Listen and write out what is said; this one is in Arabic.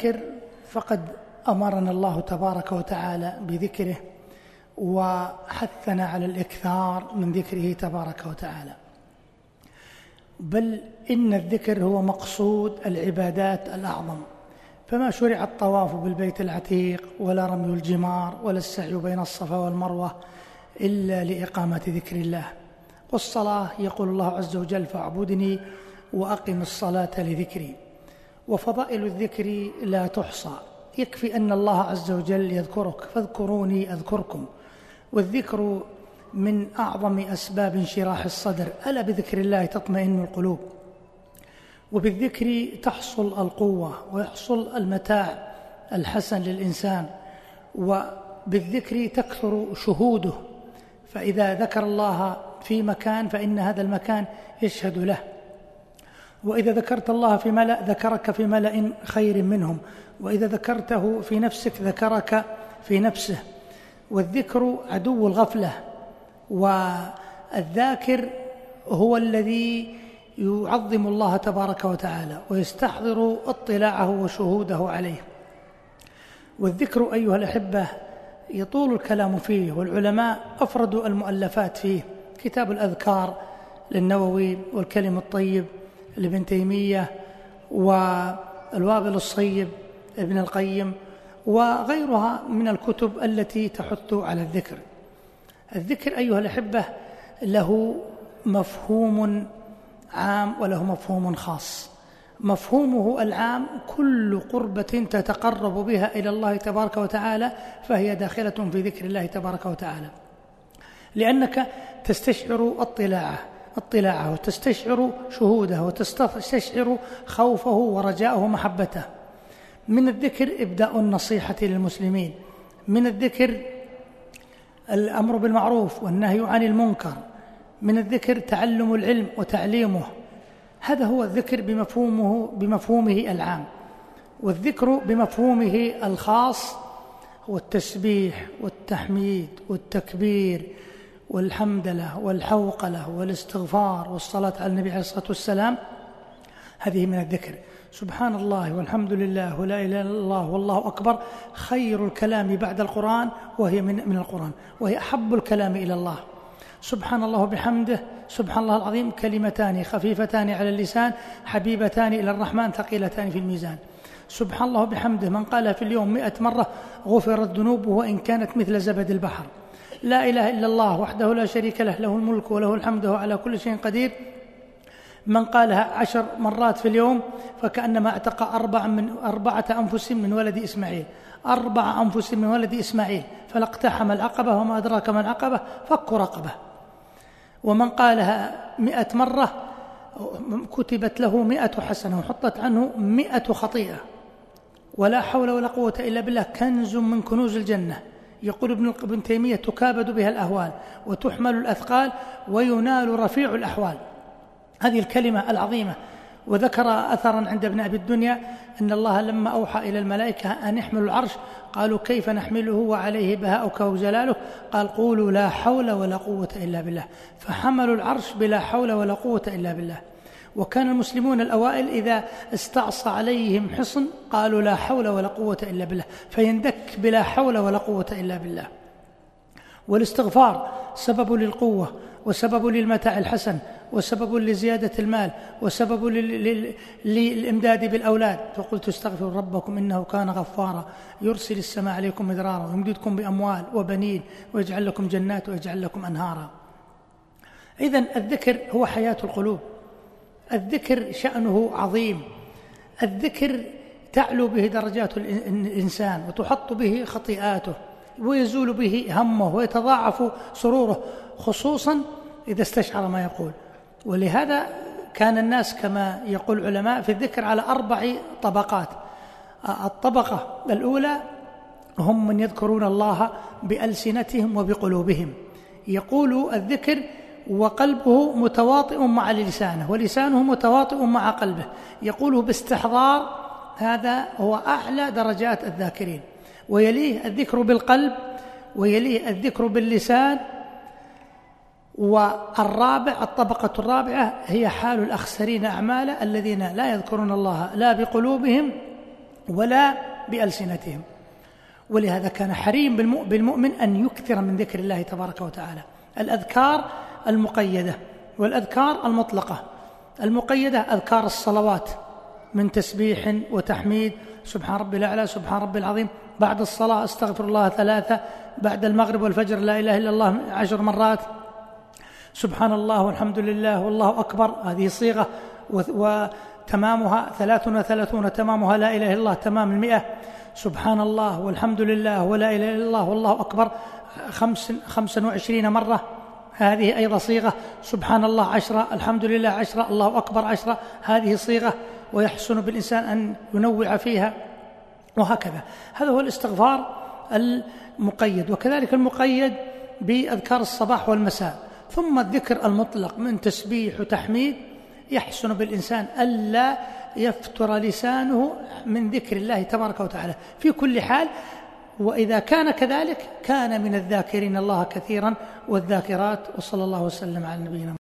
الذكر فقد أمرنا الله تبارك وتعالى بذكره وحثنا على الإكثار من ذكره تبارك وتعالى، بل إن الذكر هو مقصود العبادات الأعظم، فما شرع الطواف بالبيت العتيق ولا رمي الجمار ولا السعي بين الصفا والمروة إلا لإقامة ذكر الله. والصلاة يقول الله عز وجل: فاعبدني وأقم الصلاة لذكري. وفضائل الذكر لا تحصى، يكفي أن الله عز وجل يذكرك، فاذكروني أذكركم. والذكر من أعظم أسباب انشراح الصدر، ألا بذكر الله تطمئن القلوب، وبالذكر تحصل القوة ويحصل المتاع الحسن للإنسان، وبالذكر تكثر شهوده، فإذا ذكر الله في مكان فإن هذا المكان يشهد له، وإذا ذكرت الله في ملأ ذكرك في ملأ خير منهم، وإذا ذكرته في نفسك ذكرك في نفسه. والذكر عدو الغفلة، والذاكر هو الذي يعظم الله تبارك وتعالى ويستحضر اطلاعه وشهوده عليه. والذكر أيها الأحبة يطول الكلام فيه، والعلماء أفردوا المؤلفات فيه: كتاب الأذكار للنووي، والكلم الطيب لابن تيمية، والوابل الصيب ابن القيم، وغيرها من الكتب التي تحث على الذكر. الذكر أيها الأحبة له مفهوم عام وله مفهوم خاص. مفهومه العام: كل قربة تتقرب بها إلى الله تبارك وتعالى فهي داخلة في ذكر الله تبارك وتعالى، لأنك تستشعر اطلاعه وتستشعر شهوده وتستشعر خوفه ورجاءه ومحبته. من الذكر إبداء النصيحة للمسلمين، من الذكر الأمر بالمعروف والنهي عن المنكر، من الذكر تعلم العلم وتعليمه. هذا هو الذكر بمفهومه العام. والذكر بمفهومه الخاص هو التسبيح والتحميد والتكبير والحمدلله والحوقلة والاستغفار والصلاة على النبي عليه الصلاة والسلام. هذه من الذكر. سبحان الله والحمد لله ولا إله إلا الله والله أكبر خير الكلام بعد القرآن، وهي من القرآن، وهي أحب الكلام إلى الله. سبحان الله وبحمده سبحان الله العظيم كلمتان خفيفتان على اللسان حبيبتان إلى الرحمن ثقيلتان في الميزان. سبحان الله وبحمده من قالها في اليوم 100 مرة غفرت ذنوبه وإن كانت مثل زبد البحر. لا إله إلا الله وحده لا شريك له، له الملك وله الحمد وهو على كل شيء قدير، من قالها 10 مرات في اليوم فكأنما اعتق 4 أنفس من ولد إسماعيل، 4 أنفس من ولد إسماعيل، فلاقتحم العقبة وما أدراك ما العقبة فك رقبة. ومن قالها 100 مرة كتبت له 100 حسنة وحطت عنه 100 خطيئة. ولا حول ولا قوة إلا بالله كنز من كنوز الجنة. يقول ابن تيمية: تكابد بها الأهوال وتحمل الأثقال وينال رفيع الأحوال. هذه الكلمة العظيمة. وذكر أثرا عند ابن أبي الدنيا أن الله لما أوحى إلى الملائكة أن يحملوا العرش قالوا: كيف نحمله وعليه بهاؤك وجلاله؟ قال: قولوا لا حول ولا قوة إلا بالله. فحملوا العرش بلا حول ولا قوة إلا بالله. وكان المسلمون الأوائل إذا استعصى عليهم حصن قالوا: لا حول ولا قوة إلا بالله، فيندك بلا حول ولا قوة إلا بالله. والاستغفار سبب للقوة، وسبب للمتاع الحسن، وسبب لزيادة المال، وسبب للإمداد بالأولاد. فقلت: استغفروا ربكم إنه كان غفارا يرسل السماء عليكم مدرارا ويمددكم بأموال وبنين ويجعل لكم جنات ويجعل لكم أنهارا. إذن الذكر هو حياة القلوب. الذكر شأنه عظيم. الذكر تعلو به درجات الإنسان وتحط به خطيئاته ويزول به همه ويتضاعف سروره، خصوصا إذا استشعر ما يقول. ولهذا كان الناس كما يقول العلماء في الذكر على 4 طبقات. الطبقة الأولى هم من يذكرون الله بألسنتهم وبقلوبهم، يقول الذكر وقلبه متواطئ مع لسانه ولسانه متواطئ مع قلبه، يقوله باستحضار. هذا هو أعلى درجات الذاكرين. ويليه الذكر بالقلب، ويليه الذكر باللسان. الطبقة الرابعة هي حال الأخسرين أعمالا الذين لا يذكرون الله لا بقلوبهم ولا بألسنتهم. ولهذا كان حريم بالمؤمن أن يكثر من ذكر الله تبارك وتعالى. الأذكار المقيدة والأذكار المطلقة. المقيدة أذكار الصلوات من تسبيح وتحميد، سبحان ربي الأعلى، سبحان ربي العظيم، بعد الصلاة استغفر الله 3، بعد المغرب والفجر لا إله إلا الله 10 مرات، سبحان الله والحمد لله والله أكبر، هذه صيغة، وتمامها 33 تمامها لا إله إلا الله تمام 100، سبحان الله والحمد لله ولا إله إلا الله والله أكبر 25 مرة، هذه أيضا صيغة، سبحان الله 10، الحمد لله 10، الله أكبر 10، هذه صيغة، ويحسن بالإنسان أن ينوع فيها، وهكذا. هذا هو الاستغفار المقيد. وكذلك المقيد بأذكار الصباح والمساء. ثم الذكر المطلق من تسبيح وتحميد، يحسن بالإنسان ألا يفتر لسانه من ذكر الله تبارك وتعالى في كل حال. وإذا كان كذلك كان من الذاكرين الله كثيرا والذاكرات. وصلى الله وسلم على نبينا